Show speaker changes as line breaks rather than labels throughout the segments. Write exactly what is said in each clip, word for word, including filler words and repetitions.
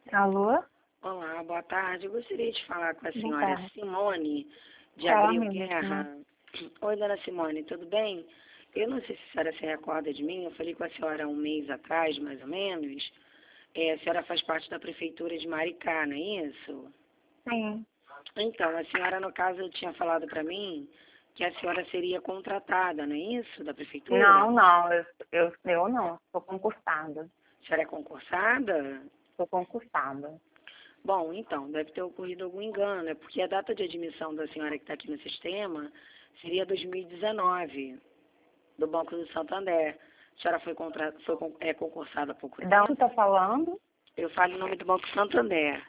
Alô?
Olá, boa tarde. Eu gostaria de falar com a
Boa
senhora
tarde.
Simone, de
Fala
Abril
mesmo.
Guerra. Oi, dona Simone, tudo bem? Eu não sei se a senhora se recorda de mim, eu falei com a senhora há um mês atrás, mais ou menos. É, a senhora faz parte da prefeitura de Maricá, não é isso?
Sim.
Então, a senhora, no caso, tinha falado para mim que a senhora seria contratada, não é isso, da prefeitura?
Não, não, eu, eu, eu não, sou concursada.
A senhora é concursada?
Sou concursada.
Bom, então, deve ter ocorrido algum engano, né? Porque a data de admissão da senhora que está aqui no sistema seria dois mil e dezenove, do Banco do Santander. A senhora foi, contra... foi con- é, concursada há pouco
Da onde
tempo?
tá falando?
Eu falo em nome do Banco Santander.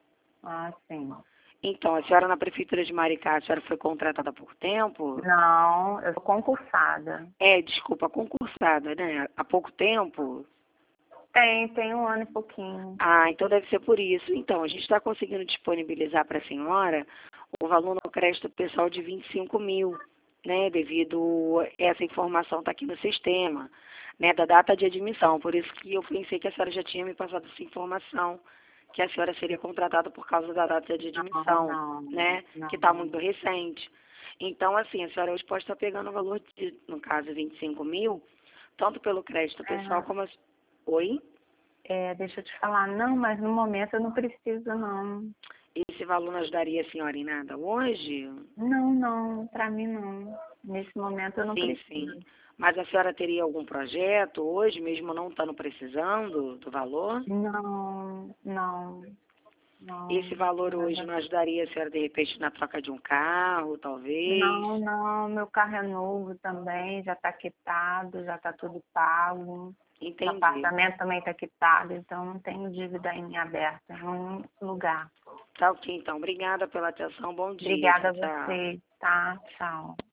Ah, sim.
Então, a senhora na Prefeitura de Maricá, a senhora foi contratada há pouco tempo?
Não, eu sou concursada.
É, desculpa, concursada, né? Há pouco tempo?
Tem, tem um ano e pouquinho.
Ah, então deve ser por isso. Então, a gente está conseguindo disponibilizar para a senhora o valor no crédito pessoal de vinte e cinco mil, né? Devido a essa informação está aqui no sistema, né? Da data de admissão. Por isso que eu pensei que a senhora já tinha me passado essa informação, que a senhora seria contratada por causa da data de
Não,
admissão,
não,
né?
não.
Que está muito recente. Então, assim, a senhora hoje pode estar pegando o valor de, no caso, vinte e cinco mil, tanto pelo crédito pessoal como... As... Oi?
É, é, deixa eu te falar, não, mas no momento eu não preciso, não.
Esse valor não ajudaria a senhora em nada hoje?
Não, não, pra mim não. Nesse momento eu não
Sim, sim.
preciso.
Mas a senhora teria algum projeto hoje, mesmo não estando precisando do valor?
Não, não,
Esse
não.
valor hoje
Nada.
não ajudaria a senhora, de repente, na troca de um carro, talvez?
Não, não, meu carro é novo também, já está quitado, já está tudo pago. O
Entendi.
apartamento também está quitado, então não tenho dívida em aberto em nenhum lugar.
Tá ok, então. Obrigada pela atenção. Bom dia.
Obrigada
Tchau,
a
tchau.
você, tá? Tchau.